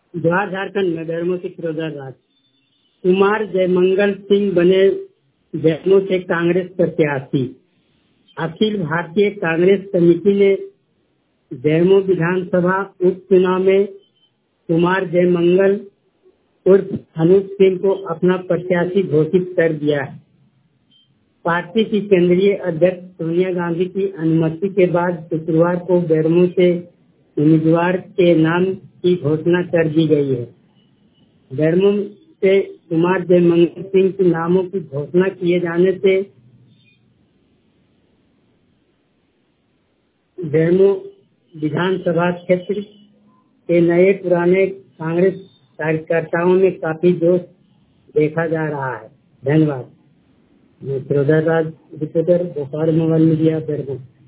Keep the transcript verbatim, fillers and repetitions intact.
जवाहर झारखंड में बेरमो से फिरोजर राज। कुमार जयमंगल सिंह बने बेरमो से कांग्रेस प्रत्याशी। अखिल भारतीय कांग्रेस समिति ने बेरमो विधानसभा उपचुनाव में कुमार जयमंगल उर्फ अनूप सिंह को अपना प्रत्याशी घोषित कर दिया है। पार्टी की केंद्रीय अध्यक्ष सोनिया गांधी की अनुमति के बाद शुक्रवार को बेरमो से उम्मीदवार के नाम की घोषणा कर दी गई है। बेरमो से कुमार जयमंगल सिंह के नामों की घोषणा किए जाने से बेरमो विधानसभा क्षेत्र के नए पुराने कांग्रेस कार्यकर्ताओं में काफी जोश देखा जा रहा है। धन्यवाद। मैं फिरोजर Raj, reporter, Bhopal mobile media, Bermo.